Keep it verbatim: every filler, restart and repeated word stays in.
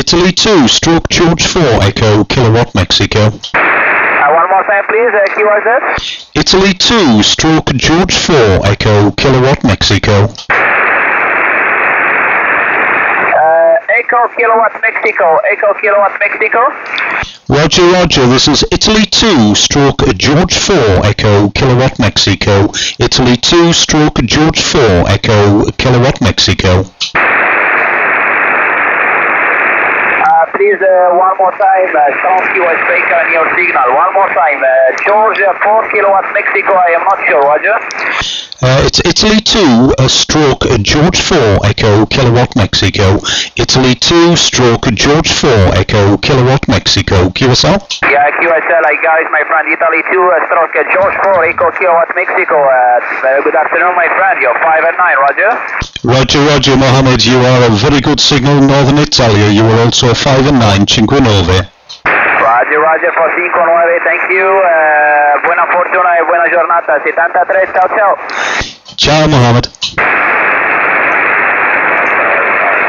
Italy two, stroke George four, Echo, Kilowatt, Mexico. Uh, one more time, please. Uh, Q R Z. Italy two, stroke George four, Echo, Kilowatt, Mexico. Echo Kilowatt Mexico, Echo Kilowatt Mexico. Roger, Roger, this is Italy two, stroke George four, Echo, Kilowatt, Mexico. Italy two, stroke George four, Echo, Kilowatt, Mexico. Uh, please, uh, one more time, uh, sound Q S breaker on your signal. One more time, uh, George four, Kilowatt Mexico, I am not sure, Roger. Uh, it's Italy two, uh, stroke George four, Echo, Kilowatt, Mexico. Italy two, stroke George four, Echo, Kilowatt, Mexico. Q S L? Yeah, Q S L, I got it, my friend. Italy two, uh, stroke George four, Echo, Kilowatt, Mexico. Uh, very good afternoon, my friend. You're five and nine, Roger. Roger, Roger, Mohammed. You are a very good signal, Northern Italia. You are also five and nine, Cinque Nove. Roger, Roger, for cinque nove, thank you. Uh, buona fortuna e buona giornata. settantatré, ciao ciao. Ciao, Mohammed.